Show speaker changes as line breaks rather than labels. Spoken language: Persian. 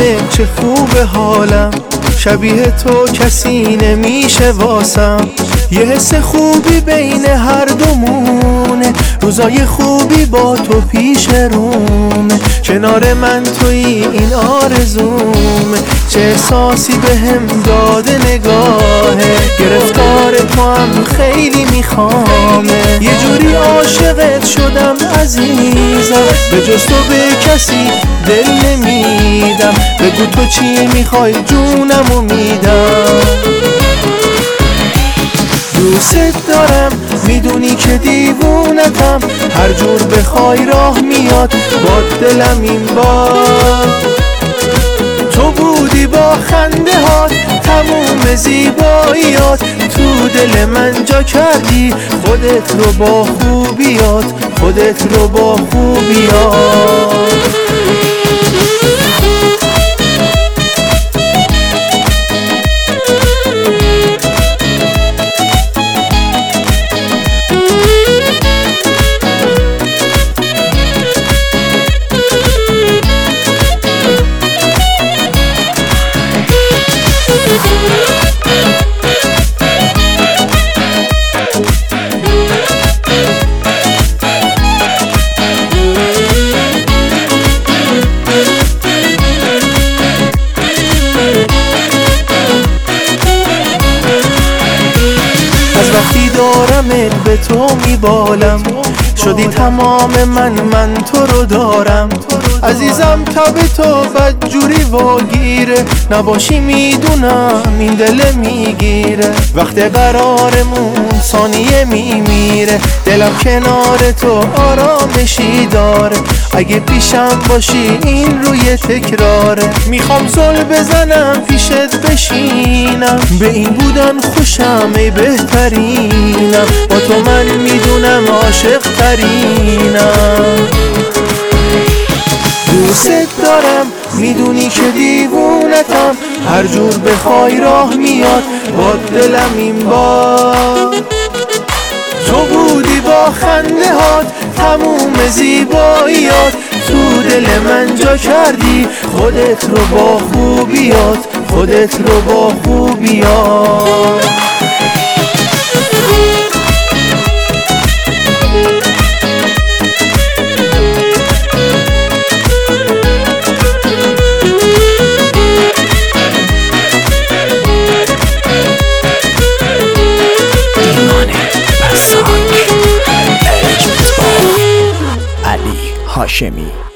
چه خوب حالم، شبیه تو کسی نمیشه واسم. یه حس خوبی بین هر دومونه، روزای خوبی با تو پیش رومه. کنار من تویی این آرزومه، چه احساسی به هم داده نگاهه. گرفتار تو هم خیلی میخوامه، یه جوری عاشقت شدم عزیزم، به جز تو به کسی دل نمیدم. بگو تو چی میخوای جونمو میدم. دوست دارم میدونی که دیوونتم، هر جور بخوای راه میاد با دلم این بار. تو بودی با خنده هات تموم زیباییات، تو دل من جا کردی خودت رو با خوبیات، خودت رو با خوبیات. از وقتی دارمت به تو میبالم، شدی تمام من تو رو دارم. عزیزم تب تو بدجوری واگیره، نباشی میدونم این دل میگیره. وقت قرارمون ثانیه میمیره، دلم کنار تو آرامشی داره. اگه پیشم باشی این روی تکراره، میخوام زل بزنم پیشت بشینم. به این بودن خوشم ای بهترینم، با تو من میدونم عاشق ترینم. دوست دارم میدونی که دیوونتم، هر جور بخوای راه میاد با دلم این بار. تو بودی با خنده هات تموم زیباییات، تو دل من جا کردی خودت رو با خوبیات، خودت رو با خوبیات.
علی هاشمی.